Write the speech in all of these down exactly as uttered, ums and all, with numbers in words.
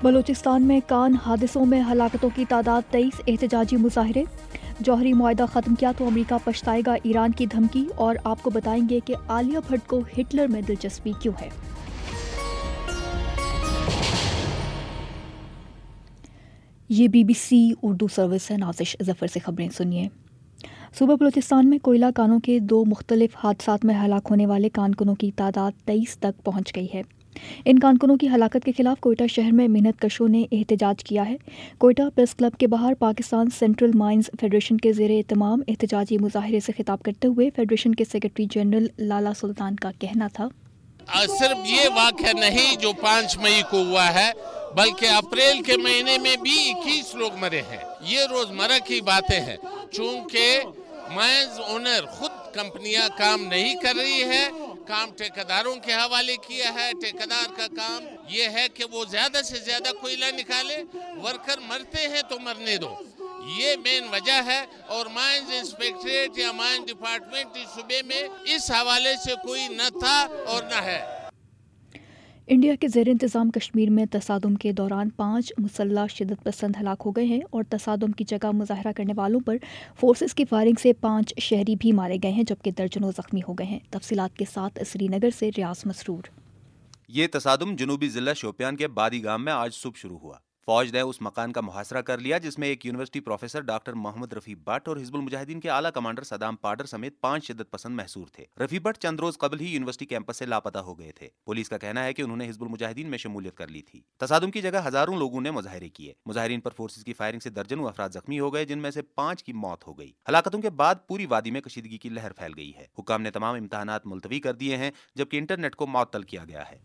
بلوچستان میں کان حادثوں میں ہلاکتوں کی تعداد تیئیس، احتجاجی مظاہرے۔ جوہری معاہدہ ختم کیا تو امریکہ پچھتائے گا، ایران کی دھمکی، اور آپ کو بتائیں گے کہ عالیہ بھٹ کو ہٹلر میں دلچسپی کیوں ہے۔ یہ B B C Urdu service ہے، نازش ظفر سے خبریں سنیے۔ صوبہ بلوچستان میں کوئلہ کانوں کے دو مختلف حادثات میں ہلاک ہونے والے کانکنوں کی تعداد تیئیس تک پہنچ گئی ہے۔ ان کانکنوں کی ہلاکت کے خلاف کوئٹہ شہر میں محنت کشوں نے احتجاج کیا ہے۔ کوئٹہ پریس کلب کے باہر پاکستان سینٹرل مائنز فیڈریشن کے زیر اہتمام احتجاجی مظاہرے سے خطاب کرتے ہوئے فیڈریشن کے سیکرٹری جنرل لالا سلطان کا کہنا تھا، صرف یہ واقعہ نہیں جو پانچ مئی کو ہوا ہے، بلکہ اپریل کے مہینے میں بھی اکیس لوگ مرے ہیں۔ یہ روزمرہ کی باتیں ہیں، چونکہ مائنز اونر خود کمپنیاں کام نہیں کر رہی ہے، کام ٹھیکیداروں کے حوالے کیا ہے۔ ٹھیکیدار کا کام یہ ہے کہ وہ زیادہ سے زیادہ کوئلہ نکالے، ورکر مرتے ہیں تو مرنے دو، یہ مین وجہ ہے۔ اور مائنز انسپیکٹریٹ یا مائنز ڈپارٹمنٹ اس صوبے میں اس حوالے سے کوئی نہ تھا اور نہ ہے۔ انڈیا کے زیر انتظام کشمیر میں تصادم کے دوران پانچ مسلح شدت پسند ہلاک ہو گئے ہیں، اور تصادم کی جگہ مظاہرہ کرنے والوں پر فورسز کی فائرنگ سے پانچ شہری بھی مارے گئے ہیں، جبکہ درجنوں زخمی ہو گئے ہیں۔ تفصیلات کے ساتھ سری نگر سے ریاض مسرور۔ یہ تصادم جنوبی ضلع شوپیان کے بادی گام میں آج صبح شروع ہوا۔ فوج نے اس مکان کا محاصرہ کر لیا جس میں ایک university professor doctor Muhammad Rafi Butt اور حزب المجاہدین کے اعلیٰ کمانڈر صدام پاڈر سمیت پانچ شدت پسند محصور تھے۔ رفیع بٹ چند روز قبل ہی یونیورسٹی کیمپس سے لاپتہ ہو گئے تھے۔ پولیس کا کہنا ہے کہ انہوں نے حزب المجاہدین میں شمولیت کر لی تھی۔ تصادم کی جگہ ہزاروں لوگوں نے مظاہرے کیے۔ مظاہرین پر فورسز کی فائرنگ سے درجنوں افراد زخمی ہو گئے، جن میں سے پانچ کی موت ہو گئی۔ ہلاکتوں کے بعد پوری وادی میں کشیدگی کی لہر پھیل گئی ہے۔ حکام نے تمام امتحانات ملتوی کر دیے ہیں، جبکہ انٹرنیٹ کو معطل کیا گیا ہے۔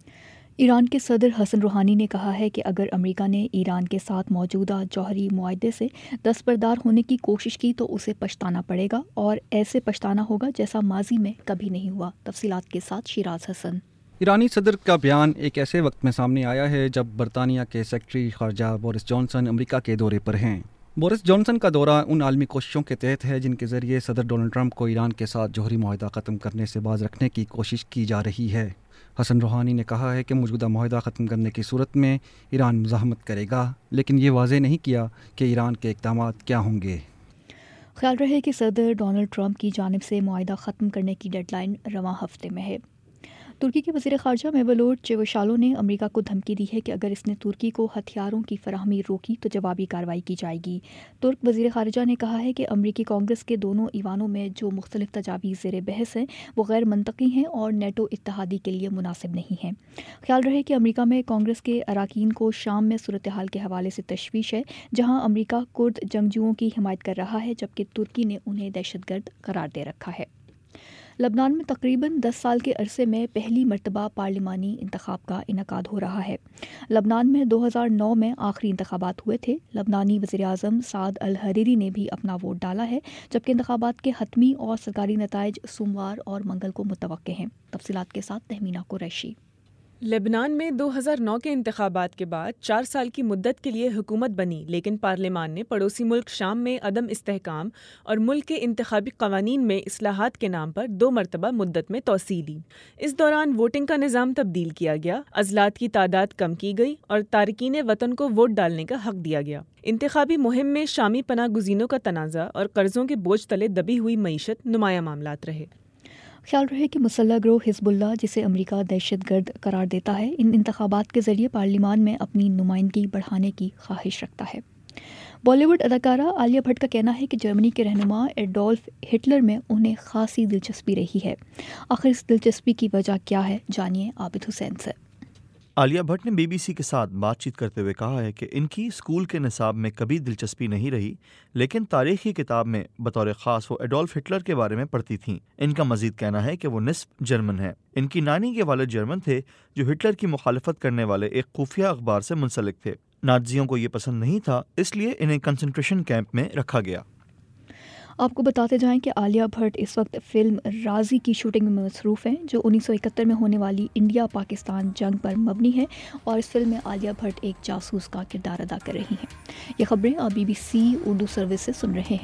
ایران کے صدر حسن روحانی نے کہا ہے کہ اگر امریکہ نے ایران کے ساتھ موجودہ جوہری معاہدے سے دستبردار ہونے کی کوشش کی تو اسے پچھتانا پڑے گا، اور ایسے پچھتانا ہوگا جیسا ماضی میں کبھی نہیں ہوا۔ تفصیلات کے ساتھ شیراز حسن۔ ایرانی صدر کا بیان ایک ایسے وقت میں سامنے آیا ہے جب برطانیہ کے سیکرٹری خارجہ بورس جانسن امریکہ کے دورے پر ہیں۔ بورس جانسن کا دورہ ان عالمی کوششوں کے تحت ہے جن کے ذریعے صدر ڈونلڈ ٹرمپ کو ایران کے ساتھ جوہری معاہدہ ختم کرنے سے باز رکھنے کی کوشش کی جا رہی ہے۔ حسن روحانی نے کہا ہے کہ موجودہ معاہدہ ختم کرنے کی صورت میں ایران مزاحمت کرے گا، لیکن یہ واضح نہیں کیا کہ ایران کے اقدامات کیا ہوں گے۔ خیال رہے کہ صدر ڈونلڈ ٹرمپ کی جانب سے معاہدہ ختم کرنے کی ڈیڈ لائن رواں ہفتے میں ہے۔ ترکی کے وزیر خارجہ میولوٹ چیوشالو نے امریکہ کو دھمکی دی ہے کہ اگر اس نے ترکی کو ہتھیاروں کی فراہمی روکی تو جوابی کارروائی کی جائے گی۔ ترک وزیر خارجہ نے کہا ہے کہ امریکی کانگریس کے دونوں ایوانوں میں جو مختلف تجاویز زیر بحث ہیں وہ غیر منطقی ہیں اور نیٹو اتحادی کے لیے مناسب نہیں ہیں۔ خیال رہے کہ امریکہ میں کانگریس کے اراکین کو شام میں صورتحال کے حوالے سے تشویش ہے، جہاں امریکہ کرد جنگجوؤں کی حمایت کر رہا ہے جبکہ ترکی نے انہیں دہشت گرد قرار دے رکھا ہے۔ لبنان میں تقریباً دس سال کے عرصے میں پہلی مرتبہ پارلیمانی انتخاب کا انعقاد ہو رہا ہے۔ لبنان میں دو ہزار نو میں آخری انتخابات ہوئے تھے۔ لبنانی وزیر اعظم سعد الحریری نے بھی اپنا ووٹ ڈالا ہے، جبکہ انتخابات کے حتمی اور سرکاری نتائج سوموار اور منگل کو متوقع ہیں۔ تفصیلات کے ساتھ تہمینہ قریشی۔ لبنان میں دو ہزار نو کے انتخابات کے بعد چار سال کی مدت کے لیے حکومت بنی، لیکن پارلیمان نے پڑوسی ملک شام میں عدم استحکام اور ملک کے انتخابی قوانین میں اصلاحات کے نام پر دو مرتبہ مدت میں توسیع دی۔ اس دوران ووٹنگ کا نظام تبدیل کیا گیا، عضلات کی تعداد کم کی گئی اور تارکین وطن کو ووٹ ڈالنے کا حق دیا گیا۔ انتخابی مہم میں شامی پناہ گزینوں کا تنازع اور قرضوں کے بوجھ تلے دبی ہوئی معیشت نمایاں معاملات رہے۔ خیال رہے کہ مسلح گروہ حزب اللہ، جسے امریکہ دہشت گرد قرار دیتا ہے، ان انتخابات کے ذریعے پارلیمان میں اپنی نمائندگی بڑھانے کی خواہش رکھتا ہے۔ بالی ووڈ اداکارہ عالیہ بھٹ کا کہنا ہے کہ جرمنی کے رہنما ایڈولف ہٹلر میں انہیں خاصی دلچسپی رہی ہے۔ آخر اس دلچسپی کی وجہ کیا ہے، جانیے عابد حسین سے۔ عالیہ بھٹ نے بی بی سی کے ساتھ بات چیت کرتے ہوئے کہا ہے کہ ان کی اسکول کے نصاب میں کبھی دلچسپی نہیں رہی، لیکن تاریخی کتاب میں بطور خاص وہ ایڈولف ہٹلر کے بارے میں پڑھتی تھیں۔ ان کا مزید کہنا ہے کہ وہ نصف جرمن ہے۔ ان کی نانی کے والد جرمن تھے جو ہٹلر کی مخالفت کرنے والے ایک خفیہ اخبار سے منسلک تھے۔ نازیوں کو یہ پسند نہیں تھا، اس لیے انہیں کنسنٹریشن کیمپ میں رکھا گیا۔ آپ کو بتاتے جائیں کہ عالیہ بھٹ اس وقت فلم رازی کی شوٹنگ میں مصروف ہیں، جو انیس سو اکہتر میں ہونے والی انڈیا پاکستان جنگ پر مبنی ہے، اور اس فلم میں عالیہ بھٹ ایک جاسوس کا کردار ادا کر رہی ہیں۔ یہ خبریں آپ B B C Urdu service سے سن رہے ہیں۔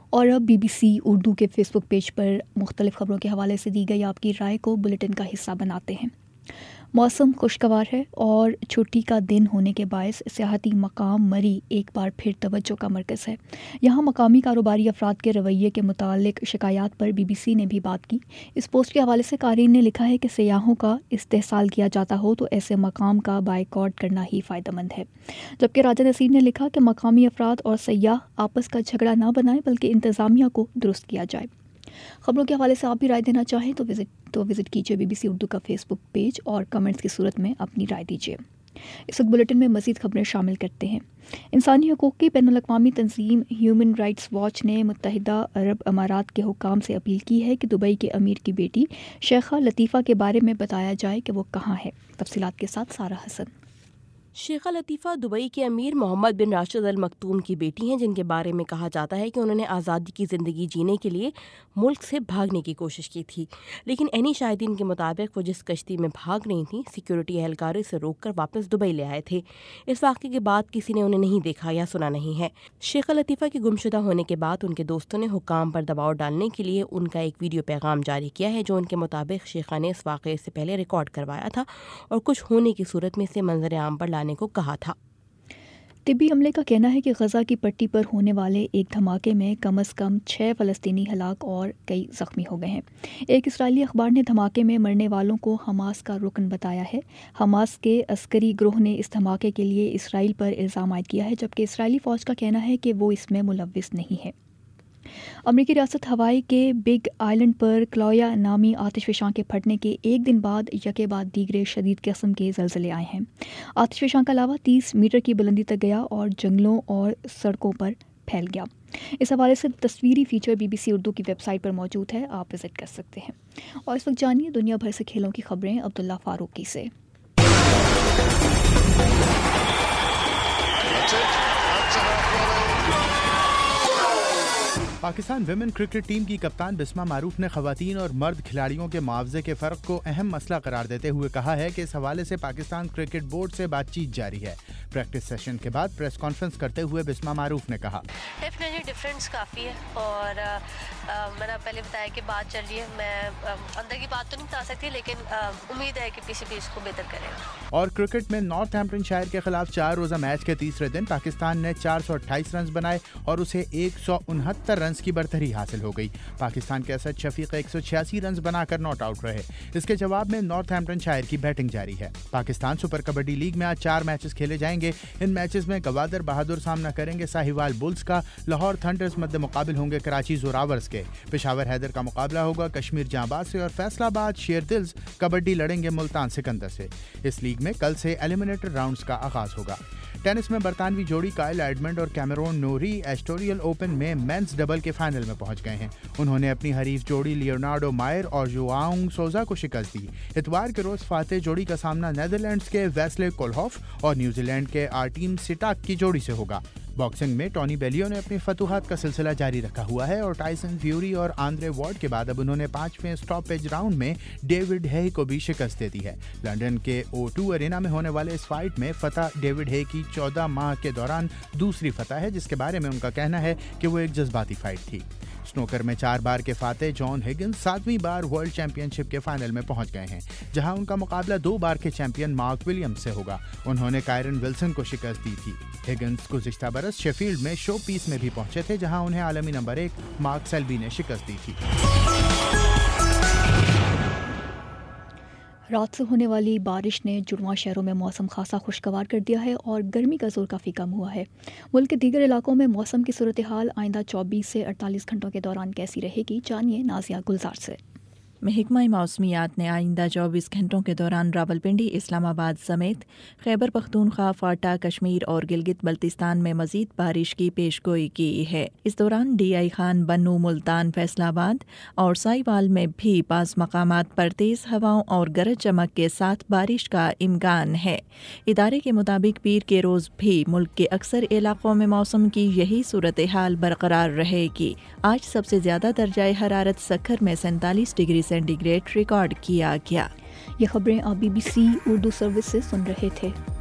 اور اب بی بی سی اردو کے فیس بک پیج پر مختلف خبروں کے حوالے سے دی گئی آپ کی رائے کو بلیٹن کا حصہ بناتے ہیں۔ موسم خوشگوار ہے اور چھٹی کا دن ہونے کے باعث سیاحتی مقام مری ایک بار پھر توجہ کا مرکز ہے۔ یہاں مقامی کاروباری افراد کے رویے کے متعلق شکایات پر بی بی سی نے بھی بات کی۔ اس پوسٹ کے حوالے سے قارئین نے لکھا ہے کہ سیاحوں کا استحصال کیا جاتا ہو تو ایسے مقام کا بائیکاٹ کرنا ہی فائدہ مند ہے، جبکہ راجہ نصیر نے لکھا کہ مقامی افراد اور سیاح آپس کا جھگڑا نہ بنائیں بلکہ انتظامیہ کو درست کیا جائے۔ خبروں کے حوالے سے آپ بھی رائے دینا چاہیں تو وزٹ تو وزٹ کیجیے بی بی سی اردو کا فیس بک پیج اور کمنٹس کی صورت میں اپنی رائے دیجیے۔ اس وقت بلیٹن میں مزید خبریں شامل کرتے ہیں۔ انسانی حقوق کی بین الاقوامی تنظیم ہیومن رائٹس واچ نے متحدہ عرب امارات کے حکام سے اپیل کی ہے کہ دبئی کے امیر کی بیٹی شیخہ لطیفہ کے بارے میں بتایا جائے کہ وہ کہاں ہے۔ تفصیلات کے ساتھ سارہ حسن۔ شیخہ لطیفہ دبئی کے امیر محمد بن راشد ال مکتوم کی بیٹی ہیں، جن کے بارے میں کہا جاتا ہے کہ انہوں نے آزادی کی زندگی جینے کے لیے ملک سے بھاگنے کی کوشش کی تھی، لیکن عینی شاہدین کے مطابق وہ جس کشتی میں بھاگ رہی تھیں سیکیورٹی اہلکار سے روک کر واپس دبئی لے آئے تھے۔ اس واقعے کے بعد کسی نے انہیں نہیں دیکھا یا سنا نہیں ہے۔ شیخہ لطیفہ کے گمشدہ ہونے کے بعد ان کے دوستوں نے حکام پر دباؤ ڈالنے کے لیے ان کا ایک ویڈیو پیغام جاری کیا ہے، جو ان کے مطابق شیخہ نے اس واقعے سے پہلے ریکارڈ کروایا تھا اور کچھ ہونے کی صورت میں اسے منظر عام پر لانے کو کہا تھا۔ طبی عملے کا کہنا ہے کہ غزہ کی پٹی پر ہونے والے ایک دھماکے میں کم از کم چھ فلسطینی ہلاک اور کئی زخمی ہو گئے ہیں۔ ایک اسرائیلی اخبار نے دھماکے میں مرنے والوں کو حماس کا رکن بتایا ہے۔ حماس کے عسکری گروہ نے اس دھماکے کے لیے اسرائیل پر الزام عائد کیا ہے، جبکہ اسرائیلی فوج کا کہنا ہے کہ وہ اس میں ملوث نہیں ہے۔ امریکی ریاست ہوائی کے بگ آئلینڈ پر کلویا نامی آتش فشاں کے پھٹنے کے ایک دن بعد یکے بعد دیگرے شدید قسم کے زلزلے آئے ہیں۔ آتش فشاں کا لاوا تیس میٹر کی بلندی تک گیا اور جنگلوں اور سڑکوں پر پھیل گیا۔ اس حوالے سے تصویری feature B B C Urdu کی ویب سائٹ پر موجود ہے، آپ وزٹ کر سکتے ہیں۔ اور اس وقت جانیے دنیا بھر سے کھیلوں کی خبریں عبداللہ فاروقی سے۔ پاکستان ویمن کرکٹ ٹیم کی کپتان بسمہ معروف نے خواتین اور مرد کھلاڑیوں کے معاوضے کے فرق کو اہم مسئلہ قرار دیتے ہوئے کہا ہے کہ اس حوالے سے پاکستان کرکٹ بورڈ سے بات چیت جاری ہے۔ پریکٹس سیشن کے بعد پریس کانفرنس کرتے ہوئے بسمہ معروف نے کہا، ڈیفینیٹلی ڈفرینس کافی ہے اور میں نے پہلے بتایا کہ بات چل رہی ہے، میں اندر کی بات تو نہیں بتا سکتی لیکن امید ہے کہ پی سی بی اس کو بہتر کرے گا۔ اور کرکٹ میں نارتھ ہیمپٹن شائر کے خلاف چار روزہ میچ کے تیسرے دن پاکستان نے چار سو اٹھائیس رنز بنائے اور اسے ایک سو انہتر رنز کی برتری حاصل ہو گئی۔ پاکستان کے اسد شفیق ایک سو چھیاسی رنز بنا کر ناٹ آؤٹ رہے۔ اس کے جواب میں نارتھ ہیمپٹن شائر کی بیٹنگ جاری ہے۔ پاکستان سپر کبڈی لیگ میں آج چار میچز کھیلے جائیں گے۔ ان میچز میں گوادر بہادر سامنا کریں گے ساہیوال بلز کا، لاہور تھنڈرز مد مقابل ہوں گے کراچی زوراورز کے، پشاور حیدر کا مقابلہ ہوگا کشمیر جہاں باز سے اور فیصل آباد شیر دلز کبڈی لڑیں گے ملتان سکندر سے۔ اس لیگ میں کل سے ایلیمنیٹر راؤنڈز کا آغاز ہوگا۔ ٹینس میں برطانوی جوڑی کائل ایڈمنڈ اور کیمرون نوری ایسٹوریل اوپن میں مینز ڈبل کے فائنل میں پہنچ گئے ہیں۔ انہوں نے اپنی حریف جوڑی لیونارڈو مائر اور جواؤنگ سوزا کو شکست دی۔ اتوار کے روز فاتح جوڑی کا سامنا نیدرلینڈز کے ویسلے کولہوف اور نیوزی لینڈ کے آرٹیم سٹاک کی جوڑی سے ہوگا۔ باکسنگ میں ٹونی بیلیو نے اپنی فتوحات کا سلسلہ جاری رکھا ہوا ہے اور ٹائسن فیوری اور آندرے وارڈ کے بعد اب انہوں نے پانچویں اسٹاپیج راؤنڈ میں ڈیوڈ ہے کو بھی شکست دے دی ہے۔ لندن کے او ٹو ارینا میں ہونے والے اس فائٹ میں فتح ڈیوڈ ہے کی چودہ ماہ کے دوران دوسری فتح ہے، جس کے بارے میں ان کا کہنا ہے کہ وہ ایک جذباتی فائٹ تھی۔ سنوکر میں چار بار کے فاتح جان ہگنز ساتویں بار ورلڈ چیمپئن شپ کے فائنل میں پہنچ گئے ہیں، جہاں ان کا مقابلہ دو بار کے چیمپئن مارک ولیم سے ہوگا۔ انہوں نے کائرن ولسن کو شکست دی تھی۔ ہگنز گزشتہ برس شیفیلڈ میں شو پیس میں بھی پہنچے تھے، جہاں انہیں عالمی نمبر ایک مارک سیلبی نے شکست دی تھی۔ رات سے ہونے والی بارش نے جڑواں شہروں میں موسم خاصا خوشگوار کر دیا ہے اور گرمی کا زور کافی کم ہوا ہے۔ ملک کے دیگر علاقوں میں موسم کی صورتحال آئندہ چوبیس سے اڑتالیس گھنٹوں کے دوران کیسی رہے گی، جانیے نازیہ گلزار سے۔ محکمہ موسمیات نے آئندہ چوبیس گھنٹوں کے دوران راولپنڈی، اسلام آباد سمیت خیبر پختونخوا، فاٹا، کشمیر اور گلگت بلتستان میں مزید بارش کی پیش گوئی کی ہے۔ اس دوران ڈی آئی خان، بنو، ملتان، فیصل آباد اور سائیوال میں بھی بعض مقامات پر تیز ہواؤں اور گرج چمک کے ساتھ بارش کا امکان ہے۔ ادارے کے مطابق پیر کے روز بھی ملک کے اکثر علاقوں میں موسم کی یہی صورتحال برقرار رہے گی۔ آج سب سے زیادہ درجہ حرارت سکھر میں سینتالیس ڈگری سینٹی گریڈ ریکارڈ کیا گیا۔ یہ خبریں آپ B B C Urdu service سے سن رہے تھے۔